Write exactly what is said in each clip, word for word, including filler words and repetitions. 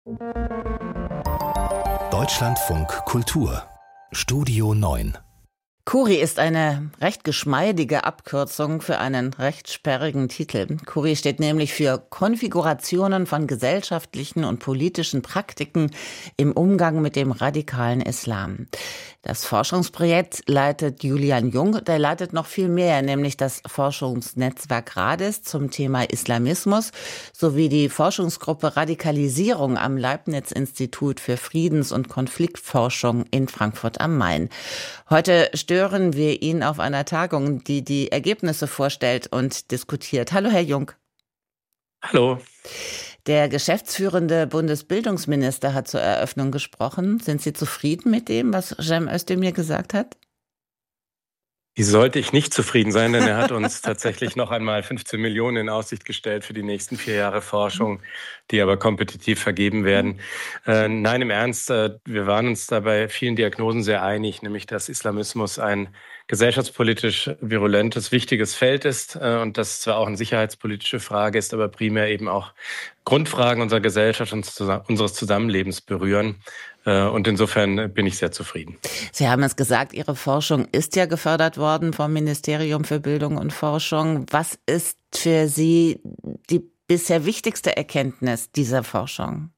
Deutschlandfunk Kultur Studio neun. Curi ist eine recht geschmeidige Abkürzung für einen recht sperrigen Titel. Curi steht nämlich für Konfigurationen von gesellschaftlichen und politischen Praktiken im Umgang mit dem radikalen Islam. Das Forschungsprojekt leitet Julian Jung, der leitet noch viel mehr, nämlich das Forschungsnetzwerk RADIS zum Thema Islamismus sowie die Forschungsgruppe Radikalisierung am Leibniz-Institut für Friedens- und Konfliktforschung in Frankfurt am Main. Heute stören wir ihn auf einer Tagung, die die Ergebnisse vorstellt und diskutiert. Hallo, Herr Jung. Hallo. Der geschäftsführende Bundesbildungsminister hat zur Eröffnung gesprochen. Sind Sie zufrieden mit dem, was Cem Özdemir gesagt hat? Wie sollte ich nicht zufrieden sein, denn er hat uns tatsächlich noch einmal fünfzehn Millionen in Aussicht gestellt für die nächsten vier Jahre Forschung, die aber kompetitiv vergeben werden. Äh, nein, im Ernst, äh, wir waren uns da bei vielen Diagnosen sehr einig, nämlich dass Islamismus ein gesellschaftspolitisch virulentes, wichtiges Feld ist äh, und dass zwar auch eine sicherheitspolitische Frage ist, aber primär eben auch Grundfragen unserer Gesellschaft und zus- unseres Zusammenlebens berühren. Und insofern bin ich sehr zufrieden. Sie haben es gesagt, Ihre Forschung ist ja gefördert worden vom Ministerium für Bildung und Forschung. Was ist für Sie die bisher wichtigste Erkenntnis dieser Forschung?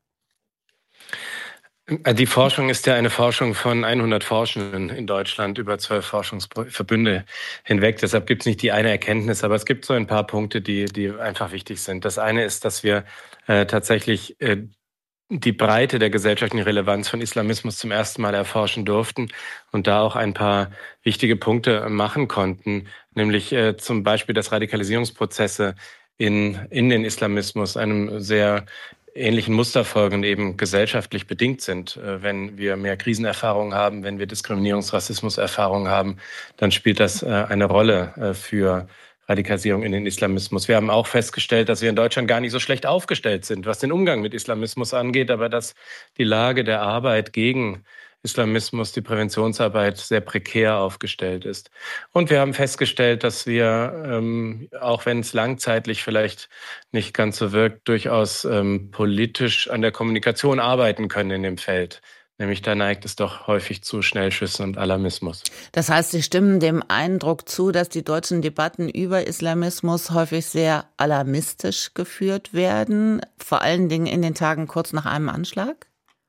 Die Forschung ist ja eine Forschung von hundert Forschenden in Deutschland über zwölf Forschungsverbünde hinweg. Deshalb gibt es nicht die eine Erkenntnis, aber es gibt so ein paar Punkte, die, die einfach wichtig sind. Das eine ist, dass wir äh, tatsächlich äh, die Breite der gesellschaftlichen Relevanz von Islamismus zum ersten Mal erforschen durften und da auch ein paar wichtige Punkte machen konnten, nämlich äh, zum Beispiel, dass Radikalisierungsprozesse in, in den Islamismus einem sehr ähnlichen Muster folgen und eben gesellschaftlich bedingt sind. Äh, wenn wir mehr Krisenerfahrungen haben, wenn wir Diskriminierungs-, Rassismuserfahrungen haben, dann spielt das äh, eine Rolle äh, für Radikalisierung in den Islamismus. Wir haben auch festgestellt, dass wir in Deutschland gar nicht so schlecht aufgestellt sind, was den Umgang mit Islamismus angeht, aber dass die Lage der Arbeit gegen Islamismus, die Präventionsarbeit sehr prekär aufgestellt ist. Und wir haben festgestellt, dass wir, ähm, auch wenn es langzeitlich vielleicht nicht ganz so wirkt, durchaus ähm, politisch an der Kommunikation arbeiten können in dem Feld. Nämlich da neigt es doch häufig zu Schnellschüssen und Alarmismus. Das heißt, Sie stimmen dem Eindruck zu, dass die deutschen Debatten über Islamismus häufig sehr alarmistisch geführt werden, vor allen Dingen in den Tagen kurz nach einem Anschlag?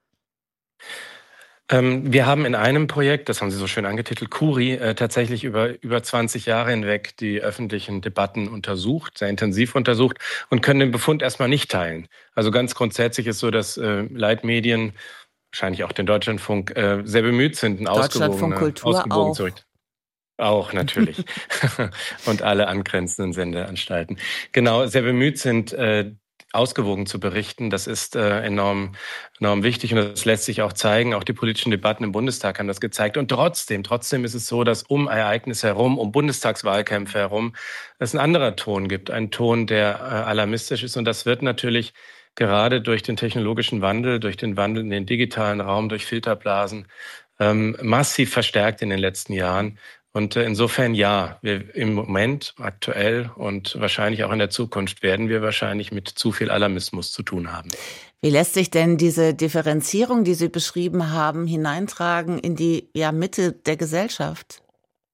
Ähm, wir haben in einem Projekt, das haben Sie so schön angetitelt, Curi, äh, tatsächlich über, über zwanzig Jahre hinweg die öffentlichen Debatten untersucht, sehr intensiv untersucht und können den Befund erstmal nicht teilen. Also ganz grundsätzlich ist so, dass äh, Leitmedien, wahrscheinlich auch den Deutschlandfunk, äh, sehr bemüht sind, ein Deutschlandfunk Kultur ausgewogen auch. zu Auch natürlich. Und alle angrenzenden Sendeanstalten. Genau, sehr bemüht sind, äh, ausgewogen zu berichten. Das ist äh, enorm, enorm wichtig und das lässt sich auch zeigen. Auch die politischen Debatten im Bundestag haben das gezeigt. Und trotzdem, trotzdem ist es so, dass um Ereignisse herum, um Bundestagswahlkämpfe herum, es ein anderer Ton gibt. Ein Ton, der äh, alarmistisch ist. Und das wird natürlich gerade durch den technologischen Wandel, durch den Wandel in den digitalen Raum, durch Filterblasen ähm, massiv verstärkt in den letzten Jahren. Und äh, insofern ja, wir im Moment aktuell und wahrscheinlich auch in der Zukunft werden wir wahrscheinlich mit zu viel Alarmismus zu tun haben. Wie lässt sich denn diese Differenzierung, die Sie beschrieben haben, hineintragen in die ja, Mitte der Gesellschaft?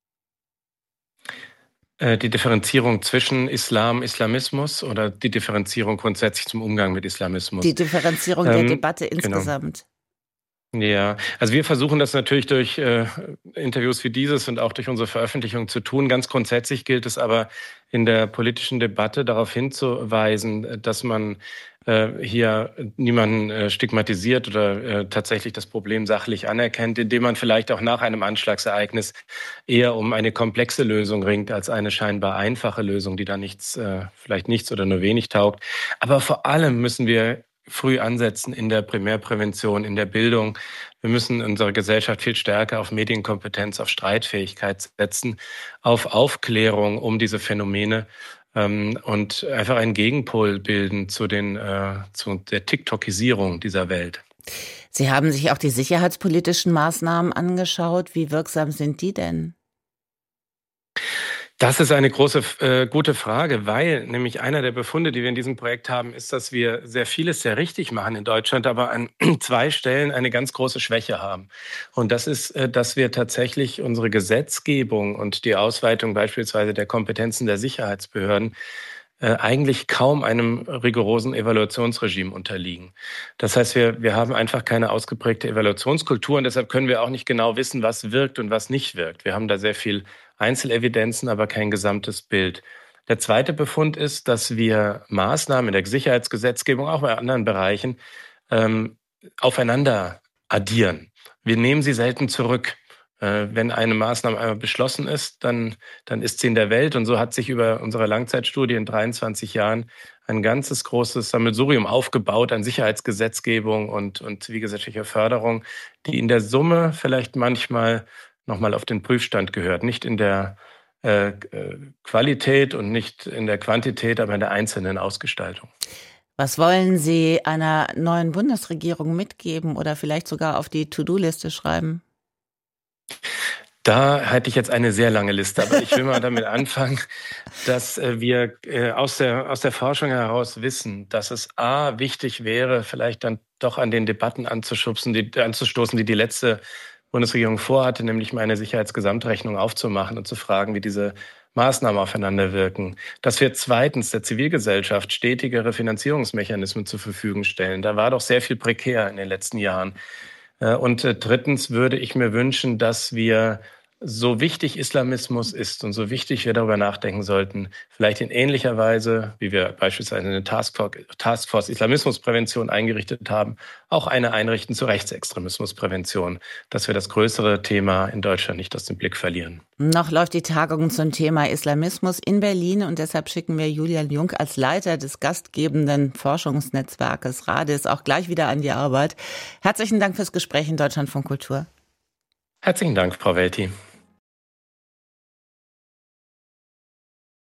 Die Differenzierung zwischen Islam, Islamismus oder die Differenzierung grundsätzlich zum Umgang mit Islamismus? Die Differenzierung ähm, der Debatte insgesamt. Genau. Ja, also wir versuchen das natürlich durch äh, Interviews wie dieses und auch durch unsere Veröffentlichung zu tun. Ganz grundsätzlich gilt es aber in der politischen Debatte darauf hinzuweisen, dass man äh, hier niemanden äh, stigmatisiert oder äh, tatsächlich das Problem sachlich anerkennt, indem man vielleicht auch nach einem Anschlagsereignis eher um eine komplexe Lösung ringt als eine scheinbar einfache Lösung, die da nichts, äh, vielleicht nichts oder nur wenig taugt. Aber vor allem müssen wir früh ansetzen in der Primärprävention, in der Bildung. Wir müssen unsere Gesellschaft viel stärker auf Medienkompetenz, auf Streitfähigkeit setzen, auf Aufklärung um diese Phänomene ähm, und einfach einen Gegenpol bilden zu, den, äh, zu der TikTokisierung dieser Welt. Sie haben sich auch die sicherheitspolitischen Maßnahmen angeschaut. Wie wirksam sind die denn? Das ist eine große, äh, gute Frage, weil nämlich einer der Befunde, die wir in diesem Projekt haben, ist, dass wir sehr vieles sehr richtig machen in Deutschland, aber an zwei Stellen eine ganz große Schwäche haben. Und das ist, äh, dass wir tatsächlich unsere Gesetzgebung und die Ausweitung beispielsweise der Kompetenzen der Sicherheitsbehörden äh, eigentlich kaum einem rigorosen Evaluationsregime unterliegen. Das heißt, wir, wir haben einfach keine ausgeprägte Evaluationskultur und deshalb können wir auch nicht genau wissen, was wirkt und was nicht wirkt. Wir haben da sehr viel Einzelevidenzen, aber kein gesamtes Bild. Der zweite Befund ist, dass wir Maßnahmen in der Sicherheitsgesetzgebung, auch bei anderen Bereichen, ähm, aufeinander addieren. Wir nehmen sie selten zurück. Äh, wenn eine Maßnahme einmal beschlossen ist, dann, dann ist sie in der Welt. Und so hat sich über unsere Langzeitstudie in dreiundzwanzig Jahren ein ganzes großes Sammelsurium aufgebaut an Sicherheitsgesetzgebung und, und zivilgesellschaftlicher Förderung, die in der Summe vielleicht manchmal nochmal auf den Prüfstand gehört. Nicht in der äh, Qualität und nicht in der Quantität, aber in der einzelnen Ausgestaltung. Was wollen Sie einer neuen Bundesregierung mitgeben oder vielleicht sogar auf die To-Do-Liste schreiben? Da hätte ich jetzt eine sehr lange Liste, aber ich will mal damit anfangen, dass wir aus der, aus der Forschung heraus wissen, dass es A, wichtig wäre, vielleicht dann doch an den Debatten anzuschubsen, die, anzustoßen, die die letzte Bundesregierung vorhatte, nämlich mal eine Sicherheitsgesamtrechnung aufzumachen und zu fragen, wie diese Maßnahmen aufeinander wirken. Dass wir zweitens der Zivilgesellschaft stetigere Finanzierungsmechanismen zur Verfügung stellen. Da war doch sehr viel prekär in den letzten Jahren. Und drittens würde ich mir wünschen, dass wir, so wichtig Islamismus ist und so wichtig wir darüber nachdenken sollten, vielleicht in ähnlicher Weise, wie wir beispielsweise eine Taskforce, Taskforce Islamismusprävention eingerichtet haben, auch eine einrichten zur Rechtsextremismusprävention, dass wir das größere Thema in Deutschland nicht aus dem Blick verlieren. Noch läuft die Tagung zum Thema Islamismus in Berlin und deshalb schicken wir Julian Jung als Leiter des gastgebenden Forschungsnetzwerkes RADIS auch gleich wieder an die Arbeit. Herzlichen Dank fürs Gespräch in Deutschlandfunk Kultur. Herzlichen Dank, Frau Welti.